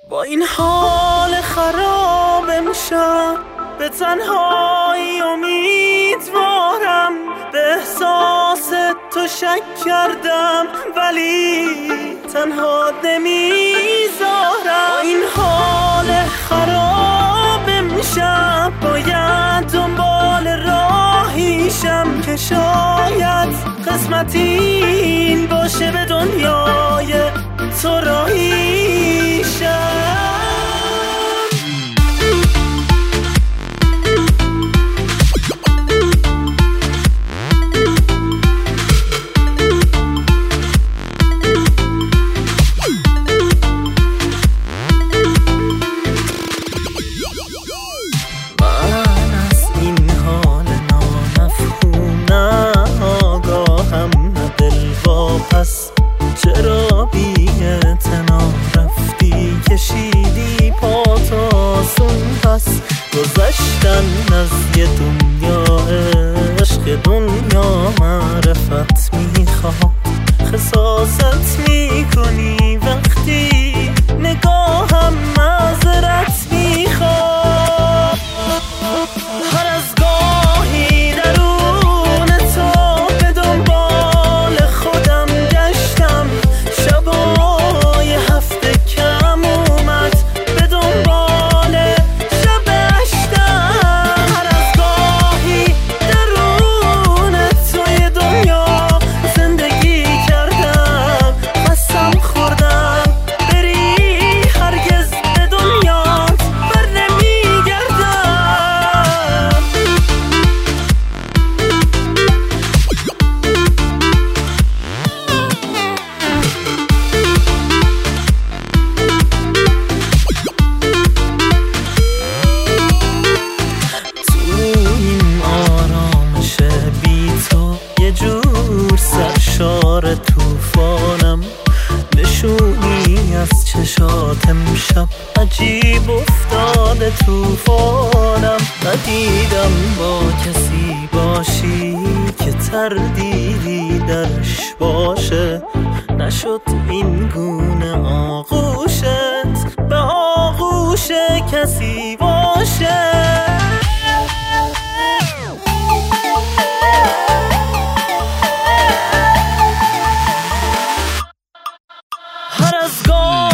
با این حال خراب امشب به تنهایی امیدوارم، به احساس تو شک کردم ولی تنها نمیذارم. با این حال خراب امشب باید دنبال راهیشم که شاید قسمت این باشه به دنیای تو راهیشم. پس چرا بی اعتنا رفتی کشیدی پا تا آسون؟ پس گذشتن از یه دنیا عشق، دنیا معرفت میخواد، خساست میکنی وقتی نگاهم معذرت میخواد. هر از گاهی درون تو به دنبال خودم گشتم، شبای هفته کم اومد به دنبال شب اشتم. هر از گاهی درون توی دنیا زندگی کردم، قسم خوردم بری هرگز به دنیات بر نمیگردم. تو این آرامش بی تو یه جور سرشار توفانم، نشونی از چشات امشب عجیب افتاده توفانم. ندیدم با کسی باشی که تردیدی درش باشه، نشد این گونه آغوشت به آغوش کسی باشه. هر از گاه